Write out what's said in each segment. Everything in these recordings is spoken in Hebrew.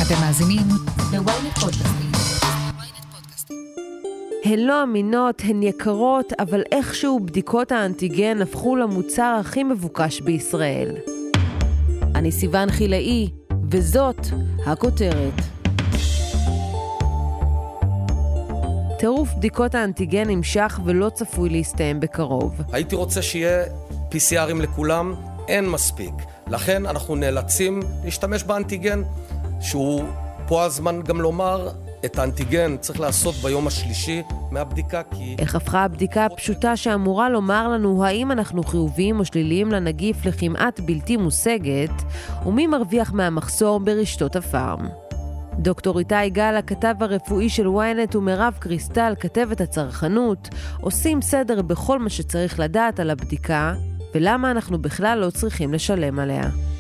אתם מאזינים ל-ynet פודקאסטים. הן לא אמינות, הן יקרות, אבל איכשהו בדיקות האנטיגן הפכו למוצר הכי מבוקש בישראל. אני סיוון חילאי, וזאת הכותרת. טירוף בדיקות האנטיגן נמשך ולא צפוי להסתיים בקרוב. הייתי רוצה שיהיה PCRים לכולם, אין מספיק. לכן אנחנו נאלצים להשתמש באנטיגן, שהוא פה הזמן גם לומר, את האנטיגן צריך לעשות ביום השלישי מהבדיקה, כי... איך הפכה הבדיקה הפשוטה שאמורה לומר לנו האם אנחנו חיוביים או שליליים לנגיף לכמעט בלתי מושגת, ומי מרוויח מהמחסור ברשתות הפארם. דוקטור איתי גל, הכתב הרפואי של ynet, ומירב קריסטל, כתבת הצרכנות, עושים סדר בכל מה שצריך לדעת על הבדיקה, ולמה אנחנו בכלל לא צריכים לשלם עליה.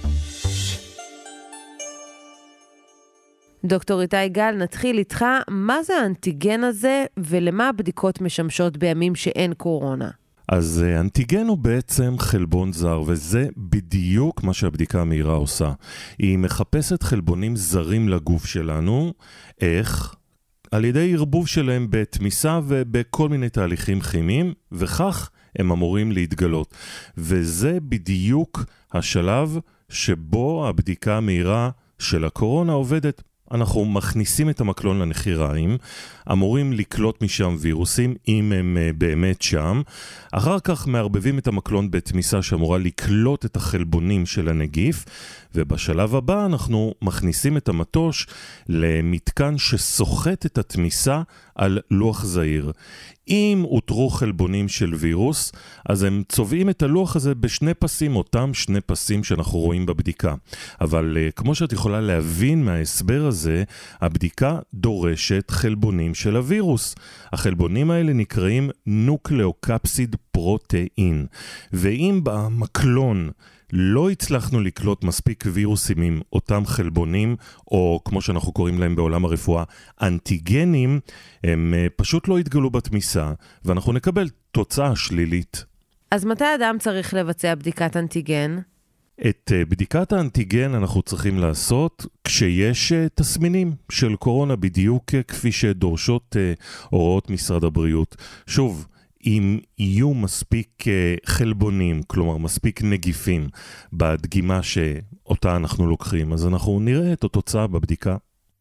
דוקטור איתי גל, נתחיל איתך. מה זה האנטיגן הזה ולמה הבדיקות משמשות בימים שאין קורונה? אז אנטיגן הוא בעצם חלבון זר, וזה בדיוק מה שהבדיקה המהירה עושה. היא מחפשת חלבונים זרים לגוף שלנו. איך? על ידי ערבוב שלהם בתמיסה ובכל מיני תהליכים כימיים, וכך הם אמורים להתגלות. וזה בדיוק השלב שבו הבדיקה המהירה של הקורונה עובדת. אנחנו מכניסים את המקלון לנחיריים, אמורים לקלוט משם וירוסים, אם הם באמת שם. אחר כך מערבבים את המקלון בתמיסה שאמורה לקלוט את החלבונים של הנגיף, ובשלב הבא אנחנו מכניסים את המטוש למתקן שסוחט את התמיסה על לוח זעיר. אם אותרו חלבונים של וירוס, אז הם צובעים את הלוח הזה בשני פסים, אותם שני פסים שאנחנו רואים בבדיקה. אבל כמו שאת יכולה להבין מההסבר הזה, הבדיקה דורשת חלבונים של הווירוס. החלבונים האלה נקראים נוקלאוקפסיד פרוטאין. ואם במקלון לא הצלחנו לקלוט מספיק וירוסים עם אותם חלבונים, או כמו שאנחנו קוראים להם בעולם הרפואה, אנטיגנים, הם פשוט לא יתגלו בתמיסה, ואנחנו נקבל תוצאה שלילית. אז מתי אדם צריך לבצע בדיקת אנטיגן? את בדיקת האנטיגן אנחנו צריכים לעשות כשיש תסמינים של קורונה, בדיוק כפי שדורשות הוראות משרד הבריאות. שוב, אם יהיו מספיק חלבונים, כלומר מספיק נגיפים בדגימה שאותה אנחנו לוקחים, אז אנחנו נראה את התוצאה בבדיקה.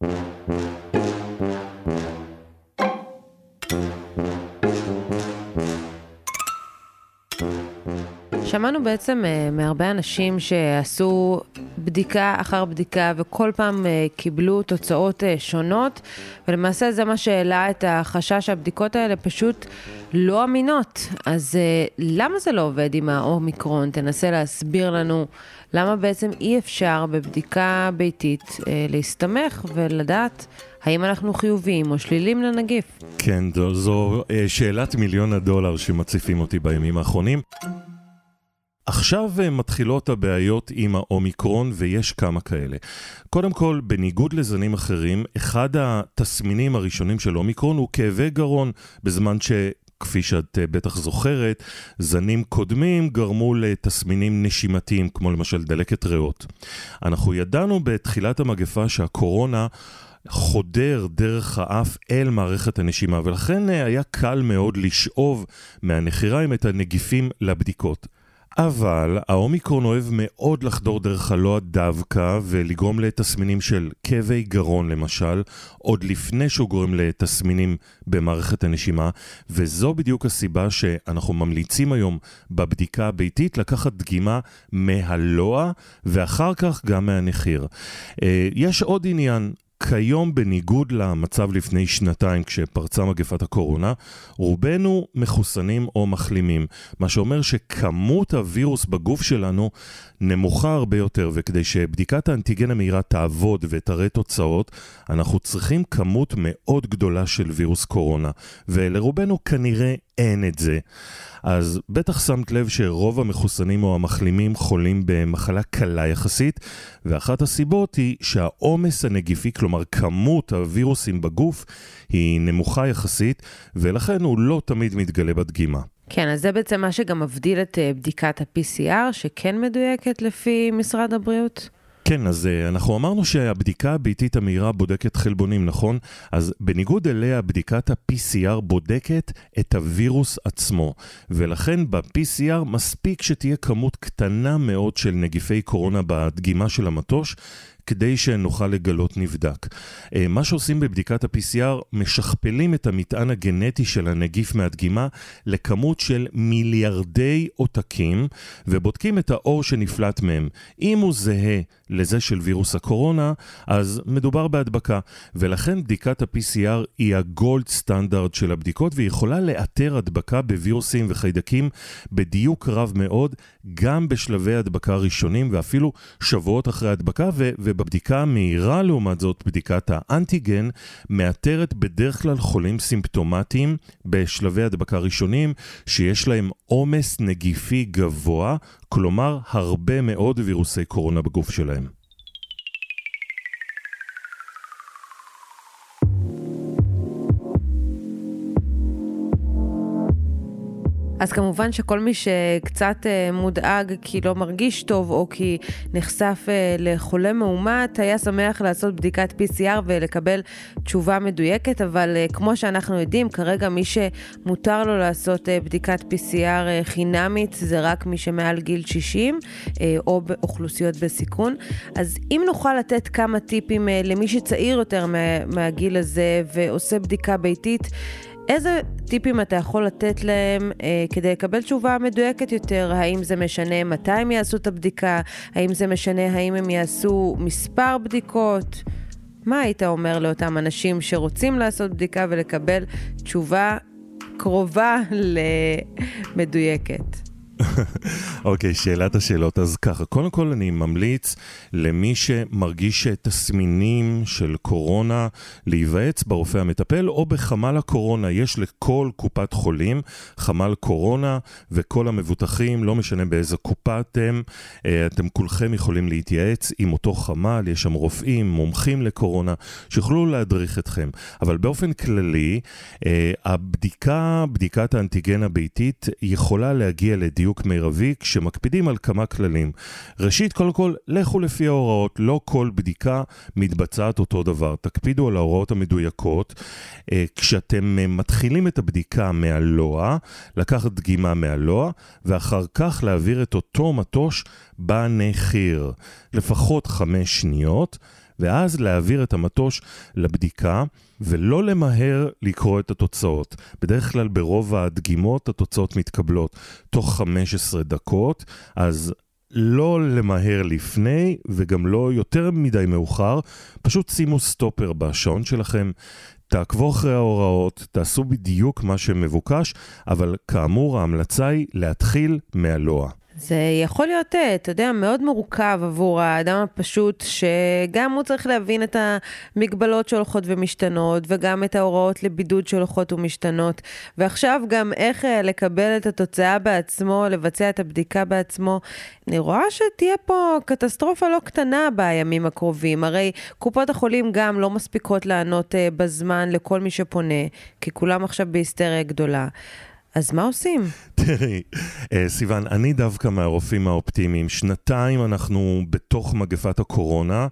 שמענו בעצם מהרבה אנשים שעשו בדיקה אחר בדיקה וכל פעם קיבלו תוצאות שונות, ולמעשה זה מה שהעלה את החשש שהבדיקות האלה פשוט לא אמינות. אז למה זה לא עובד עם האומיקרון? תנסה להסביר לנו למה בעצם אי אפשר בבדיקה ביתית להסתמך ולדעת האם אנחנו חיוביים או שלילים לנגיף. כן, זו שאלת $1,000,000 שמציפים אותי בימים האחרונים. עכשיו מתחילות הבעיות עם האומיקרון, ויש כמה כאלה. קודם כל, בניגוד לזנים אחרים, אחד התסמינים הראשונים של אומיקרון הוא כאבי גרון, בזמן כפי שאת בטח זוכרת, זנים קודמים גרמו לתסמינים נשימתיים, כמו למשל דלקת ריאות. אנחנו ידענו בתחילת המגפה שהקורונה חודר דרך האף אל מערכת הנשימה, ולכן היה קל מאוד לשאוב מהנחיריים את הנגיפים לבדיקות. אבל האומיקרון אוהב מאוד לחדור דרך הלוע דווקא ולגרום לתסמינים של כאבי גרון למשל, עוד לפני שהוא גורם לתסמינים במערכת הנשימה, וזו בדיוק הסיבה שאנחנו ממליצים היום בבדיקה הביתית לקחת דגימה מהלוע ואחר כך גם מהנחיר. יש עוד עניין. כיום בניגוד למצב לפני שנתיים כשפרצה מגפת הקורונה, רובנו מחוסנים או מחלימים, מה שאומר שכמות הווירוס בגוף שלנו נמוכה הרבה יותר, וכדי שבדיקת האנטיגן המהירה תעבוד ותראה תוצאות, אנחנו צריכים כמות מאוד גדולה של וירוס קורונה, ולרובנו כנראה אין את זה. אז בטח שמת לב שרוב המחוסנים או המחלימים חולים במחלה קלה יחסית, ואחת הסיבות היא שהעומס הנגיפי, כלומר כמות הווירוסים בגוף, היא נמוכה יחסית, ולכן הוא לא תמיד מתגלה בדגימה. כן, אז זה בעצם מה שגם מבדיל את בדיקת ה-PCR, שכן מדויקת לפי משרד הבריאות? כן, אז אנחנו אמרנו שהבדיקה הביתית המהירה בודקת חלבונים, נכון? אז בניגוד אליה, בדיקת ה-PCR בודקת את הווירוס עצמו, ולכן ב-PCR מספיק שתהיה כמות קטנה מאוד של נגיפי קורונה בדגימה של המטוש, כדי שנוכל לגלות נבדק. מה שעושים בבדיקת ה-PCR, משכפלים את המטען הגנטי של הנגיף מהדגימה לכמות של מיליארדי עותקים, ובודקים את האור שנפלט מהם. אם הוא זהה לזה של וירוס הקורונה, אז מדובר בהדבקה, ולכן בדיקת ה-PCR היא הגולד סטנדרט של הבדיקות, והיא יכולה לאתר הדבקה בווירוסים וחיידקים בדיוק רב מאוד, גם בשלבי הדבקה ראשונים, ואפילו שבועות אחרי הדבקה, ובבדיקה המהירה לעומת זאת, בדיקת האנטיגן, מאתרת בדרך כלל חולים סימפטומטיים בשלבי הדבקה ראשונים, שיש להם עומס נגיפי גבוה, כלומר הרבה מאוד וירוסי קורונה בגוף שלהם. אז כמובן שכל מי שקצת מודאג כי לא מרגיש טוב או כי נחשף לחולה מאומת, היה שמח לעשות בדיקת PCR ולקבל תשובה מדויקת, אבל כמו שאנחנו יודעים, כרגע מי שמותר לו לעשות בדיקת PCR חינמית זה רק מי שמעל גיל 60 או באוכלוסיות בסיכון. אז אם נוכל לתת כמה טיפים למי שצעיר יותר מהגיל הזה ועושה בדיקה ביתית, איזה טיפים אתה יכול לתת להם כדי לקבל תשובה מדויקת יותר? האם זה משנה מתי הם יעשו את הבדיקה? האם זה משנה האם הם יעשו מספר בדיקות? מה היית אומר לאותם אנשים שרוצים לעשות בדיקה ולקבל תשובה קרובה למדויקת? אוקיי, שאלת השאלות. אז ככה, קודם כל אני ממליץ למי שמרגיש תסמינים של קורונה להיוועץ ברופא המטפל או בחמ"ל הקורונה. יש לכל קופת חולים חמ"ל קורונה, וכל המבוטחים, לא משנה באיזה קופה אתם כולכם יכולים להתייעץ עם אותו חמ"ל. יש שם רופאים, מומחים לקורונה, שיוכלו להדריך אתכם. אבל באופן כללי, בדיקת האנטיגן הביתית יכולה להגיע לדיוק מרבי כשמקפידים על כמה כללים. ראשית, קודם כל, לכו לפי ההוראות. לא כל בדיקה מתבצעת אותו דבר. תקפידו על ההוראות המדויקות. כשאתם מתחילים את הבדיקה מהלוע, לקחת דגימה מהלוע, ואחר כך להעביר את אותו מטוש בנחיר. לפחות 5 שניות, ואז להעביר את המטוש לבדיקה, ולא למהר לקרוא את התוצאות. בדרך כלל ברוב הדגימות התוצאות מתקבלות תוך 15 דקות, אז לא למהר לפני וגם לא יותר מדי מאוחר, פשוט שימו סטופר בשעון שלכם, תעקבו אחרי ההוראות, תעשו בדיוק מה שמבוקש, אבל כאמור ההמלצה היא להתחיל מהלוע. זה יכול להיות, אתה יודע, מאוד מורכב עבור האדם הפשוט, שגם הוא צריך להבין את המגבלות שהולכות ומשתנות, וגם את ההוראות לבידוד שהולכות ומשתנות, ועכשיו גם איך לקבל את התוצאה בעצמו, לבצע את הבדיקה בעצמו. אני רואה שתהיה פה קטסטרופה לא קטנה בימים הקרובים, הרי קופות החולים גם לא מספיקות לענות בזמן לכל מי שפונה, כי כולם עכשיו בהיסטריה גדולה. אז מה עושים? תראי, סיוון, אני דווקא מהרופאים האופטימיים. 2 אנחנו בתוך מגפת הקורונה,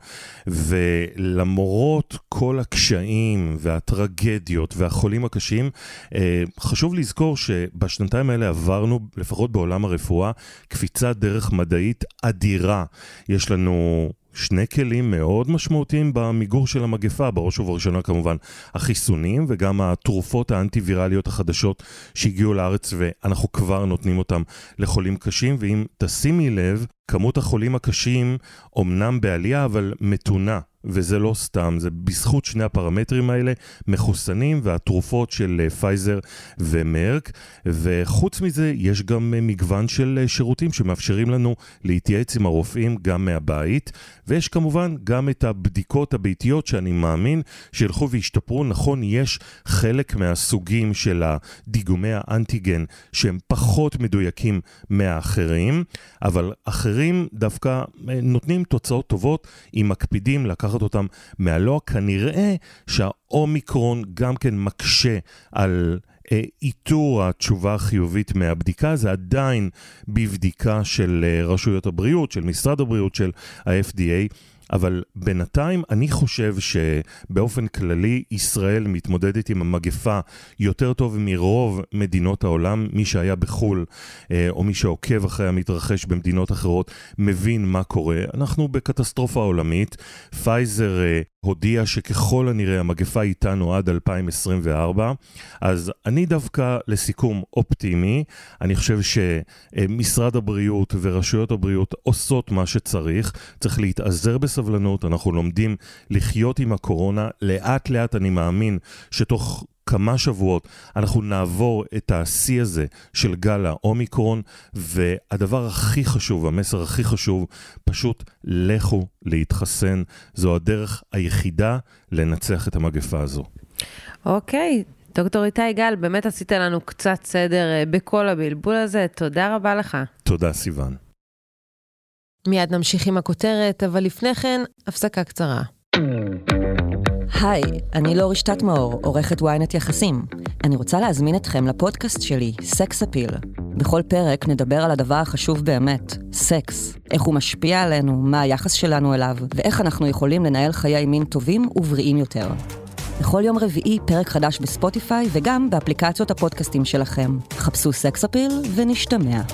ולמרות כל הקשיים והטרגדיות והחולים הקשים, חשוב לזכור שבשנתיים האלה עברנו, לפחות בעולם הרפואה, קפיצת דרך מדעית אדירה. יש לנו 2 כלים מאוד משמעותיים במיגור של המגפה, בראש ובראשונה כמובן החיסונים וגם התרופות האנטיווירליות החדשות שהגיעו לארץ, ואנחנו כבר נותנים אותם לחולים קשים. ואם תשימי לב, כמות החולים הקשים אומנם בעלייה אבל מתונה, וזה לא סתם, זה בזכות 2 הפרמטרים האלה, מחוסנים והתרופות של פייזר ומרק. וחוץ מזה יש גם מגוון של שירותים שמאפשרים לנו להתייעץ עם הרופאים גם מהבית, ויש כמובן גם את הבדיקות הביתיות שאני מאמין שילכו וישתפרו. נכון, יש חלק מהסוגים של הדיגומי האנטיגן שהם פחות מדויקים מהאחרים, אבל אחרים דווקא נותנים תוצאות טובות אם מקפידים לקחת אותם מהלוע. כנראה שהאומיקרון גם כן מקשה על איתור התשובה החיובית מהבדיקה, זה עדיין בבדיקה של רשויות הבריאות, של משרד הבריאות, של ה-FDA, אבל בינתיים אני חושב שבאופן כללי ישראל מתמודדת עם המגפה יותר טוב מרוב מדינות העולם. מי שהיה בחול או מי שעוקב אחרי המתרחש במדינות אחרות מבין מה קורה. אנחנו בקטסטרופה עולמית. פייזר הודיע שככל הנראה המגפה איתנו עד 2024, אז אני דווקא לסיכום אופטימי. אני חושב שמשרד הבריאות ורשויות הבריאות עושות מה שצריך, צריך להתעזר בסבלנות, אנחנו לומדים לחיות עם הקורונה, לאט לאט אני מאמין שתוך כמה שבועות אנחנו נעבור את השיא הזה של גל האומיקרון, והדבר הכי חשוב, המסר הכי חשוב, פשוט לכו להתחסן, זו הדרך היחידה לנצח את המגפה הזו. אוקיי, דוקטור איתי גל, באמת עשית לנו קצת סדר בכל הבלבול הזה, תודה רבה לך. תודה סיוון. מיד נמשיך עם הכותרת, אבל לפני כן, הפסקה קצרה. היי, אני לא רשתת מאור, עורכת וויינט יחסים. אני רוצה להזמין אתכם לפודקאסט שלי, סקס אפיל. בכל פרק נדבר על הדבר החשוב באמת, סקס. איך הוא משפיע עלינו, מה היחס שלנו אליו, ואיך אנחנו יכולים לנהל חיי מין טובים ובריאים יותר. בכל יום רביעי פרק חדש בספוטיפיי וגם באפליקציות הפודקאסטים שלכם. חפשו סקס אפיל ונשתמע.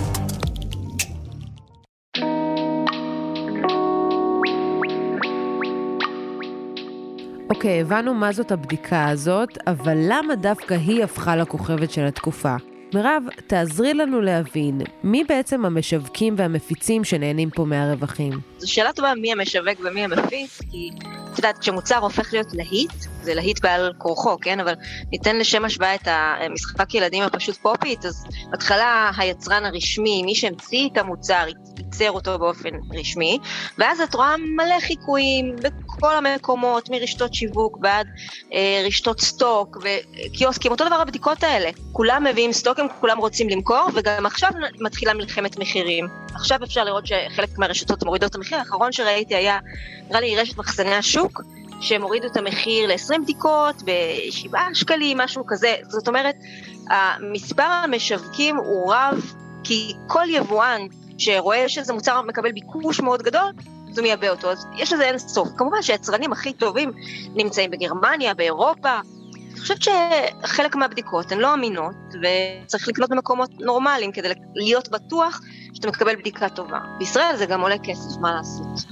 אוקיי, הבנו מה זאת הבדיקה הזאת, אבל למה דווקא היא הפכה לכוכבת של התקופה? מירב, תעזרי לנו להבין, מי בעצם המשווקים והמפיצים שנהנים פה מהרווחים? זו שאלה טובה מי המשווק ומי המפיץ, כי את יודעת, כשמוצר הופך להיות להיט, זה להיט בעל כורחו, כן? אבל ניתן לשם השוואה את המשחק ילדים הפשוט פופית, אז בהתחלה היצרן הרשמי, מי שהמציא את המוצר, ייצר אותו באופן רשמי, ואז את רואה מלא חיקויים בכל המקומות, מרשתות שיווק ועד רשתות סטוק וקיוסקים, אותו דבר הבדיקות האלה. כולם מביאים סטוקים, כולם רוצים למכור, וגם עכשיו מתחילה מלחמת מחירים. עכשיו אפשר לראות שחלק מהרשתות מורידות את המחיר. האחרון שראיתי היה, נראה לי, רשת מחסני השוק, שהם הורידו את המחיר ל-20 בדיקות, ב7 שקלים, משהו כזה. זאת אומרת, מספר המשווקים הוא רב, כי כל יבואן שרואה שזה מוצר מקבל ביקוש מאוד גדול, זה מייבא אותו. אז יש לזה אין סוף. כמובן שהיצרנים הכי טובים נמצאים בגרמניה, באירופה. אני חושבת שחלק מהבדיקות הן לא אמינות, וצריך לקנות במקומות נורמליים כדי להיות בטוח שאתה מקבל בדיקה טובה. בישראל זה גם עולה כסף, מה לעשות?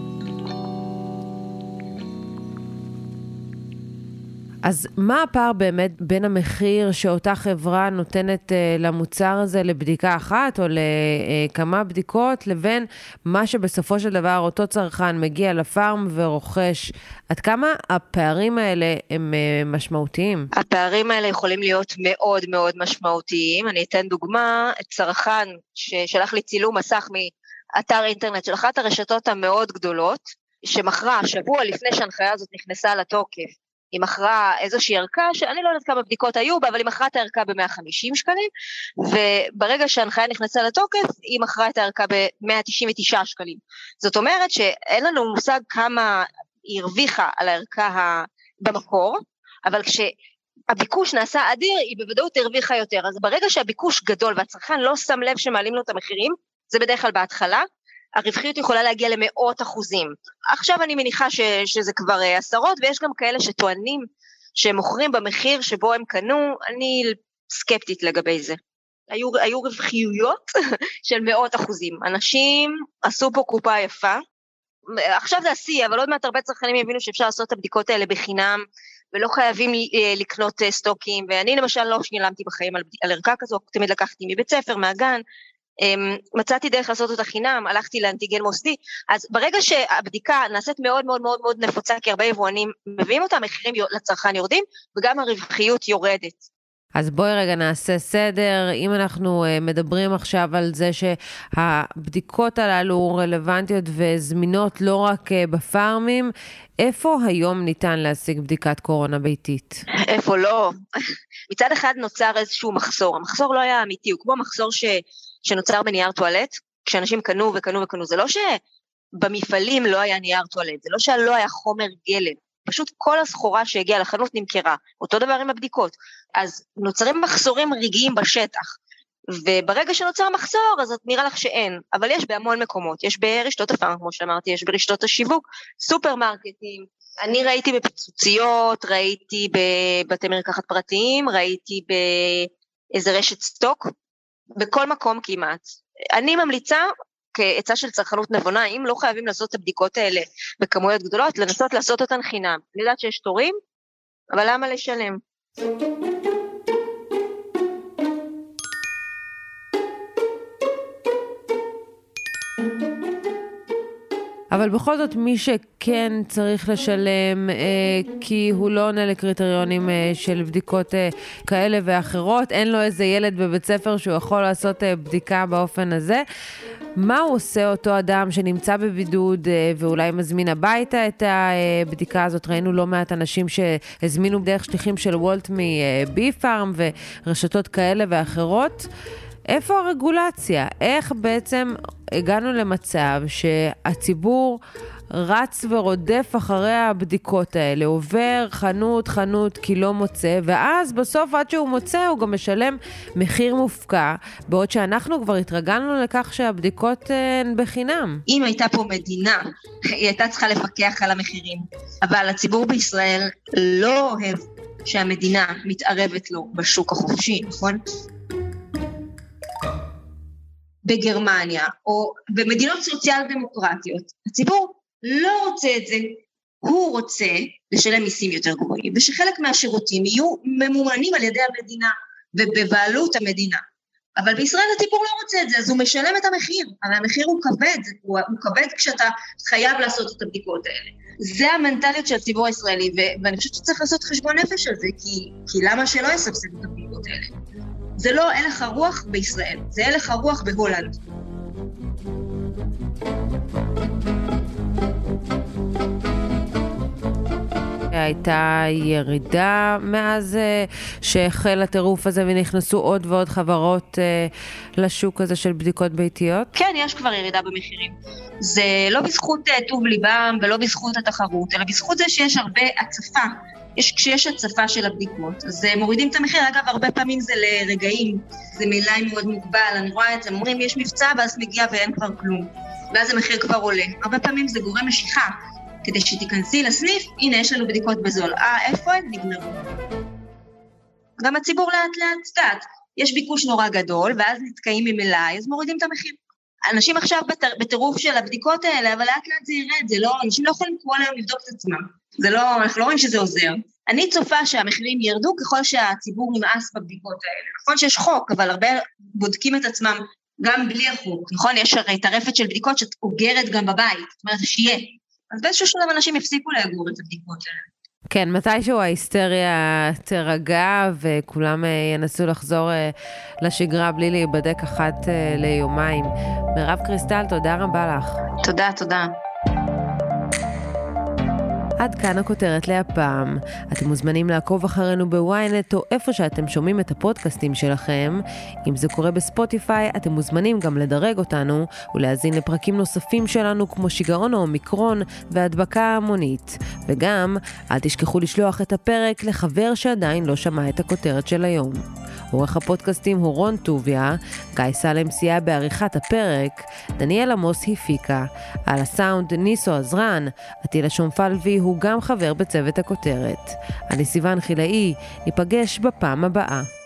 אז מה הפער באמת בין המחיר שאותה חברה נותנת למוצר הזה לבדיקה אחת או לכמה בדיקות, לבין מה שבסופו של דבר אותו צרכן מגיע לפארם ורוכש? עד כמה הפערים האלה הם משמעותיים? הפערים האלה יכולים להיות מאוד מאוד משמעותיים. אני אתן דוגמה, צרכן ששלח לי צילום מסך מאתר אינטרנט של אחת הרשתות המאוד גדולות, שמכרה שבוע לפני שההנחיה הזאת נכנסה לתוקף, היא מכרה איזושהי ערכה, שאני לא יודעת כמה בדיקות היו בה, אבל היא מכרה את הערכה ב-150 שקלים, וברגע שההנחיה נכנסה לתוקף, היא מכרה את הערכה ב-199 שקלים. זאת אומרת שאין לנו מושג כמה היא הרוויחה על הערכה במקור, אבל כשהביקוש נעשה אדיר, היא בוודאות הרוויחה יותר. אז ברגע שהביקוש גדול והצרכן לא שם לב שמעלים לו את המחירים, זה בדרך כלל בהתחלה, הרווחיות יכולה להגיע למאות אחוזים. עכשיו אני מניחה שזה כבר עשרות, ויש גם כאלה שטוענים שהם מוכרים במחיר שבו הם קנו, אני סקפטית לגבי זה. היו רווחיות של מאות אחוזים. אנשים עשו פה קופה יפה, עכשיו זה השיא, אבל עוד מעט הרבה צרכנים יבינו שאפשר לעשות את הבדיקות האלה בחינם, ולא חייבים לקנות סטוקים, ואני למשל לא שילמתי בחיים על ערכה כזו, תמיד לקחתי מבית ספר, מהגן, מצאתי דרך לעשות אותה חינם, הלכתי לאנטיגן מוסדי, אז ברגע שהבדיקה נעשית מאוד מאוד מאוד מאוד נפוצה, כי הרבה יבואנים מביאים אותה, המחירים לצרכן יורדים, וגם הרווחיות יורדת. אז בואי רגע נעשה סדר. אם אנחנו מדברים עכשיו על זה שהבדיקות הללו רלוונטיות וזמינות לא רק בפארמים, איפה היום ניתן להשיג בדיקת קורונה ביתית? איפה לא? מצד אחד נוצר איזשהו מחסור. המחסור לא היה אמיתי, הוא כמו מחסור שנוצר בנייר טואלט, כשאנשים קנו וקנו וקנו. זה לא שבמפעלים לא היה נייר טואלט, זה לא שלא היה חומר גלם. פשוט כל הסחורה שהגיעה לחנות נמכרה, אותו דבר עם הבדיקות, אז נוצרים מחסורים רגעיים בשטח, וברגע שנוצר מחסור, אז את נראה לך שאין, אבל יש בהמון מקומות, יש ברשתות הפארם, כמו שאמרתי, יש ברשתות השיווק, סופרמרקטים, אני ראיתי בפיצוציות, ראיתי בבתי מרקחת פרטיים, ראיתי באיזה רשת סטוק, בכל מקום כמעט. אני ממליצה, כעצה של צרכנות נבונה, אם לא חייבים לעשות את הבדיקות האלה בכמויות גדולות, לנסות לעשות אותן חינם. אני יודעת שיש תורים, אבל למה לשלם? אבל בכל זאת מי שכן צריך לשלם כי הוא לא עונה לקריטריונים של בדיקות כאלה ואחרות, אין לו איזה ילד בבית ספר שהוא יכול לעשות בדיקה באופן הזה, מה הוא עושה אותו אדם שנמצא בבידוד ואולי מזמין הביתה את הבדיקה הזאת? ראינו לא מעט אנשים שהזמינו דרך שליחים של וולט מבי פארם ורשתות כאלה ואחרות. איפה הרגולציה? איך בעצם הגענו למצב שהציבור רץ ורודף אחרי הבדיקות האלה, עובר חנות כי לא מוצא, ואז בסוף עד שהוא מוצא הוא גם משלם מחיר מופקע, בעוד שאנחנו כבר התרגלנו לכך שהבדיקות הן בחינם. אם הייתה פה מדינה, היא הייתה צריכה לפקח על המחירים, אבל הציבור בישראל לא אוהב שהמדינה מתערבת לו בשוק החופשי, נכון? בגרמניה, או במדינות סוציאל דמוקרטיות, הציבור לא רוצה את זה, הוא רוצה לשלם מיסים יותר גבוהים, ושחלק מהשירותים יהיו ממומנים על ידי המדינה, ובבעלות המדינה. אבל בישראל הציבור לא רוצה את זה, אז הוא משלם את המחיר, אבל המחיר הוא כבד, הוא כבד כשאתה חייב לעשות את הבדיקות האלה. זה המנטליות של הציבור הישראלי, ואני חושבת שצריך לעשות חשבון נפש על זה, כי למה שלא יסבסד את הבדיקות האלה? זה לא הלך הרוח בישראל, זה הלך הרוח בהולנד. הייתה ירידה מאז שהחל הטירוף הזה ונכנסו עוד ועוד חברות לשוק הזה של בדיקות ביתיות? כן, יש כבר ירידה במחירים. זה לא בזכות טוב ליבם ולא בזכות התחרות, אלא בזכות זה שיש הרבה הצפה. כשיש הצפה של הבדיקות, אז מורידים את המחיר. אגב, הרבה פעמים זה לרגעים, זה מלאי מאוד מוגבל, אני רואה את זה, אומרים יש מבצע ואז מגיע ואין כבר כלום, ואז המחיר כבר עולה. הרבה פעמים זה גורם משיכה, כדי שתיכנסי לסניף, הנה יש לנו בדיקות בזול, איפה הן נגמרו? גם הציבור לאט לאט, יש ביקוש נורא גדול, ואז נתקעים ממלאי, אז מורידים את המחיר. אנשים עכשיו בטירוף של הבדיקות האלה, אבל לאט לאט זה ירד, זה לא, אנשים לא יכולים כל היום לבדוק את עצמם. זה לא, אנחנו לא רואים שזה עוזר. אני צופה שהמחירים ירדו ככל שהציבור נמאס בבדיקות האלה. נכון שיש חוק, אבל הרבה בודקים את עצמם גם בלי החוק. נכון, יש הרי טרפת של בדיקות שאת אוגרת גם בבית, זאת אומרת שיהיה. אז באיזשהו שלב אנשים יפסיקו לאגור את הבדיקות האלה. כן, מתישהו ההיסטריה תרגע וכולם ינסו לחזור לשגרה בלי להיבדק אחת ליומיים. מירב קריסטל, תודה רבה לך. תודה. עד כאן הכותרת להפעם. אתם מוזמנים לעקוב אחרינו בוויינט או איפה שאתם שומעים את הפודקאסטים שלכם. אם זה קורה בספוטיפיי, אתם מוזמנים גם לדרג אותנו ולהזין לפרקים נוספים שלנו כמו שיגעון האומיקרון והדבקה ההמונית. וגם, אל תשכחו לשלוח את הפרק לחבר שעדיין לא שמע את הכותרת של היום. עורך הפודקאסטים הוא רון טוביה, גיא סלם סייע בעריכת הפרק, דניאל עמוס הפיקה, על הסאונד ניסו עזרן, עטילה שומפלבי הוא גם חבר בצוות הכותרת. אני סיוון חילאי, ניפגש בפעם הבאה.